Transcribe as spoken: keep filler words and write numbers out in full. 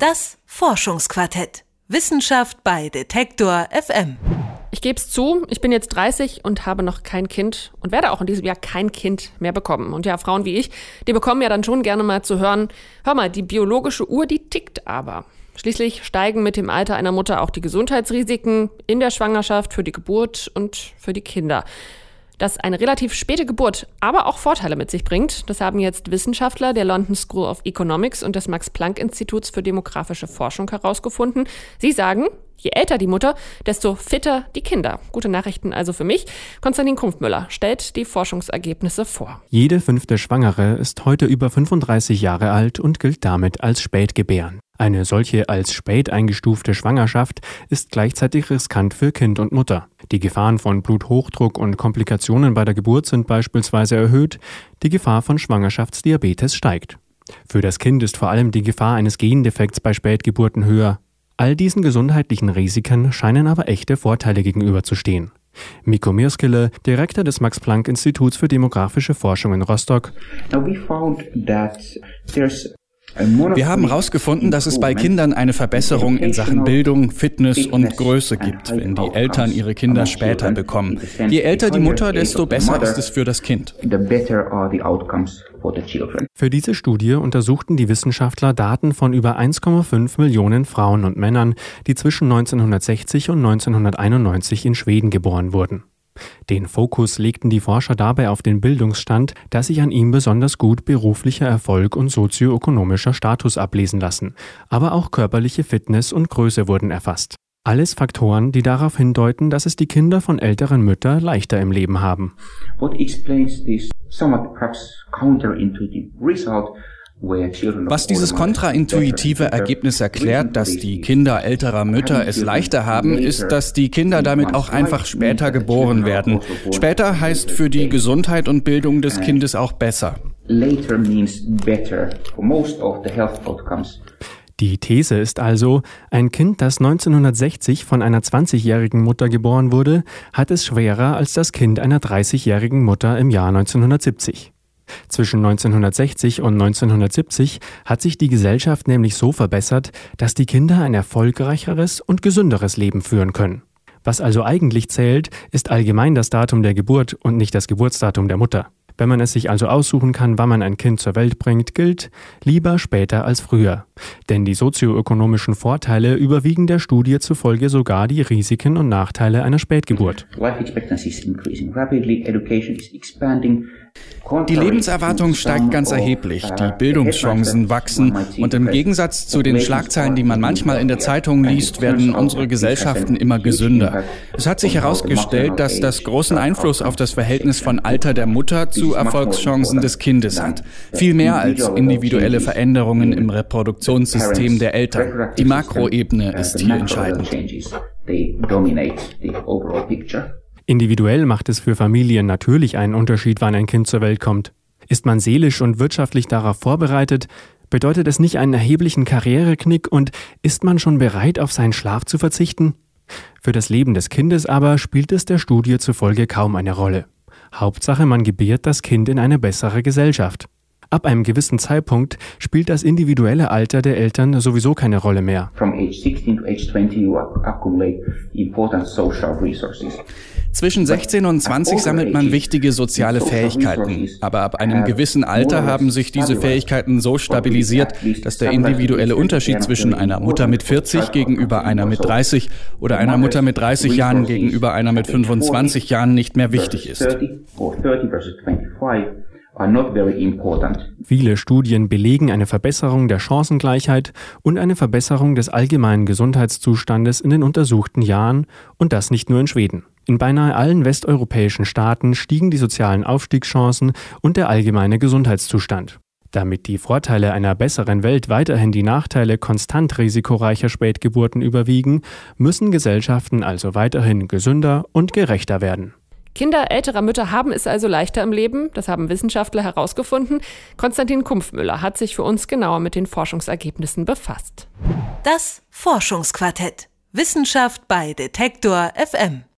Das Forschungsquartett. Wissenschaft bei Detektor F M. Ich gebe es zu, ich bin jetzt dreißig und habe noch kein Kind und werde auch in diesem Jahr kein Kind mehr bekommen. Und ja, Frauen wie ich, die bekommen ja dann schon gerne mal zu hören, hör mal, die biologische Uhr, die tickt aber. Schließlich steigen mit dem Alter einer Mutter auch die Gesundheitsrisiken in der Schwangerschaft, für die Geburt und für die Kinder. Dass eine relativ späte Geburt aber auch Vorteile mit sich bringt, das haben jetzt Wissenschaftler der London School of Economics und des Max-Planck-Instituts für demografische Forschung herausgefunden. Sie sagen, je älter die Mutter, desto fitter die Kinder. Gute Nachrichten also für mich. Konstantin Kumpfmüller stellt die Forschungsergebnisse vor. Jede fünfte Schwangere ist heute über fünfunddreißig Jahre alt und gilt damit als spätgebärend. Eine solche als spät eingestufte Schwangerschaft ist gleichzeitig riskant für Kind und Mutter. Die Gefahren von Bluthochdruck und Komplikationen bei der Geburt sind beispielsweise erhöht, die Gefahr von Schwangerschaftsdiabetes steigt. Für das Kind ist vor allem die Gefahr eines Gendefekts bei Spätgeburten höher. All diesen gesundheitlichen Risiken scheinen aber echte Vorteile gegenüberzustehen. Mikko Mirskele, Direktor des Max-Planck-Instituts für demografische Forschung in Rostock. Now we found that there's Wir haben herausgefunden, dass es bei Kindern eine Verbesserung in Sachen Bildung, Fitness und Größe gibt, wenn die Eltern ihre Kinder später bekommen. Je älter die Mutter, desto besser ist es für das Kind. Für diese Studie untersuchten die Wissenschaftler Daten von über eins Komma fünf Millionen Frauen und Männern, die zwischen neunzehnhundertsechzig und neunzehnhunderteinundneunzig in Schweden geboren wurden. Den Fokus legten die Forscher dabei auf den Bildungsstand, da sich an ihm besonders gut beruflicher Erfolg und sozioökonomischer Status ablesen lassen. Aber auch körperliche Fitness und Größe wurden erfasst. Alles Faktoren, die darauf hindeuten, dass es die Kinder von älteren Müttern leichter im Leben haben. What explains this somewhat perhaps counterintuitive result? Was dieses kontraintuitive Ergebnis erklärt, dass die Kinder älterer Mütter es leichter haben, ist, dass die Kinder damit auch einfach später geboren werden. Später heißt für die Gesundheit und Bildung des Kindes auch besser. Die These ist also, ein Kind, das neunzehnhundertsechzig von einer zwanzigjährigen Mutter geboren wurde, hat es schwerer als das Kind einer dreißigjährigen Mutter im Jahr neunzehnhundertsiebzig. Zwischen neunzehnhundertsechzig und neunzehnhundertsiebzig hat sich die Gesellschaft nämlich so verbessert, dass die Kinder ein erfolgreicheres und gesünderes Leben führen können. Was also eigentlich zählt, ist allgemein das Datum der Geburt und nicht das Geburtsdatum der Mutter. Wenn man es sich also aussuchen kann, wann man ein Kind zur Welt bringt, gilt lieber später als früher. Denn die sozioökonomischen Vorteile überwiegen der Studie zufolge sogar die Risiken und Nachteile einer Spätgeburt. Die Lebenserwartung steigt ganz erheblich, die Bildungschancen wachsen und im Gegensatz zu den Schlagzeilen, die man manchmal in der Zeitung liest, werden unsere Gesellschaften immer gesünder. Es hat sich herausgestellt, dass das großen Einfluss auf das Verhältnis von Alter der Mutter zu Erfolgschancen des Kindes hat. Viel mehr als individuelle Veränderungen im Reproduktionssystem der Eltern. Die Makroebene ist hier entscheidend. Individuell macht es für Familien natürlich einen Unterschied, wann ein Kind zur Welt kommt. Ist man seelisch und wirtschaftlich darauf vorbereitet, bedeutet es nicht einen erheblichen Karriereknick und ist man schon bereit, auf seinen Schlaf zu verzichten? Für das Leben des Kindes aber spielt es der Studie zufolge kaum eine Rolle. Hauptsache, man gebärt das Kind in eine bessere Gesellschaft. Ab einem gewissen Zeitpunkt spielt das individuelle Alter der Eltern sowieso keine Rolle mehr. Zwischen sechzehn und zwanzig sammelt man wichtige soziale Fähigkeiten. Aber ab einem gewissen Alter haben sich diese Fähigkeiten so stabilisiert, dass der individuelle Unterschied zwischen einer Mutter mit vierzig gegenüber einer mit dreißig oder einer Mutter mit dreißig Jahren gegenüber einer mit fünfundzwanzig Jahren nicht mehr wichtig ist. Viele Studien belegen eine Verbesserung der Chancengleichheit und eine Verbesserung des allgemeinen Gesundheitszustandes in den untersuchten Jahren, und das nicht nur in Schweden. In beinahe allen westeuropäischen Staaten stiegen die sozialen Aufstiegschancen und der allgemeine Gesundheitszustand. Damit die Vorteile einer besseren Welt weiterhin die Nachteile konstant risikoreicher Spätgeburten überwiegen, müssen Gesellschaften also weiterhin gesünder und gerechter werden. Kinder älterer Mütter haben es also leichter im Leben, das haben Wissenschaftler herausgefunden. Konstantin Kumpfmüller hat sich für uns genauer mit den Forschungsergebnissen befasst. Das Forschungsquartett. Wissenschaft bei Detektor F M.